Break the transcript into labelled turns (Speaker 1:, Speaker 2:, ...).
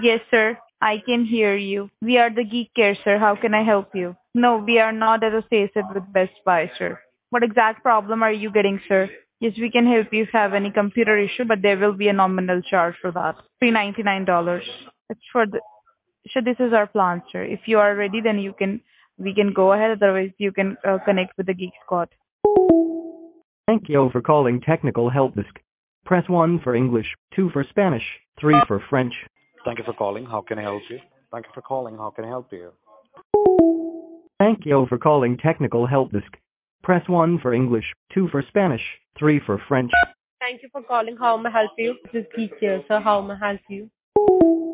Speaker 1: Yes, sir. I can hear you. We are the Geek Care, sir. How can I help you? No, we are not associated with Best Buy, sir. What exact problem are you getting, sir? Yes, we can help you if you have any computer issue, but there will be a nominal charge for that. $399. It's for the so this is our plan, sir. If you are ready, then we can go ahead. Otherwise, you can connect with the Geek Squad.
Speaker 2: Thank you for calling Technical Help Desk. Press 1 for English, 2 for Spanish, 3 for French.
Speaker 3: Thank you for calling. How can I help you? Thank you for calling. How can I help you?
Speaker 2: Thank you for calling Technical Help Desk. Press 1 for English, 2 for Spanish, 3 for French.
Speaker 4: Thank you for calling. How may I help you? This is Geek here, sir. How may I help you?